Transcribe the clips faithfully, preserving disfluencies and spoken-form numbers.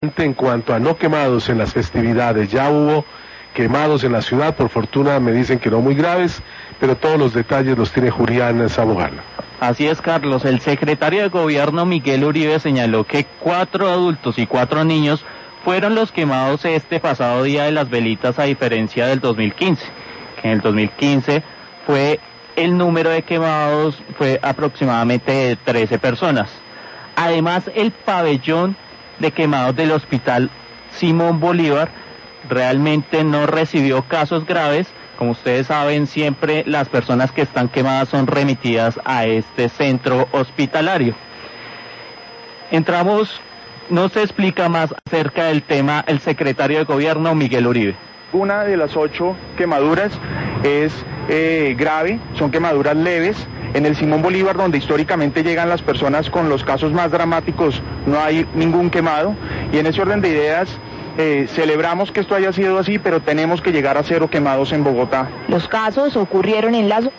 En cuanto a no quemados en las festividades, ya hubo quemados en la ciudad, por fortuna me dicen que no muy graves, pero todos los detalles los tiene Julián Sabojala. Así es, Carlos. El secretario de Gobierno, Miguel Uribe, señaló que cuatro adultos y cuatro niños fueron los quemados este pasado día de las velitas, a diferencia del dos mil quince, que en el dos mil quince fue el número de quemados fue aproximadamente de trece personas. Además, el pabellón de quemados del Hospital Simón Bolívar realmente no recibió casos graves. Como ustedes saben, siempre las personas que están quemadas son remitidas a este centro hospitalario. Entramos, no se explica más acerca del tema el secretario de Gobierno, Miguel Uribe. Una de las ocho quemaduras es eh, grave, son quemaduras leves. En el Simón Bolívar, donde históricamente llegan las personas con los casos más dramáticos, no hay ningún quemado. Y en ese orden de ideas, eh, celebramos que esto haya sido así, pero tenemos que llegar a cero quemados en Bogotá. Los casos ocurrieron en las...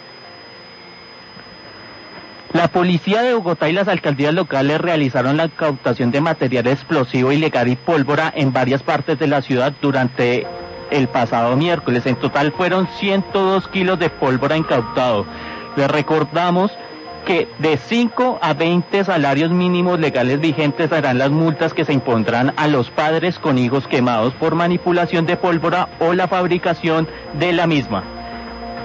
La policía de Bogotá y las alcaldías locales realizaron la incautación de material explosivo ilegal y pólvora en varias partes de la ciudad durante el pasado miércoles. En total fueron ciento dos kilos de pólvora incautado. Les recordamos que de cinco a veinte salarios mínimos legales vigentes serán las multas que se impondrán a los padres con hijos quemados por manipulación de pólvora o la fabricación de la misma.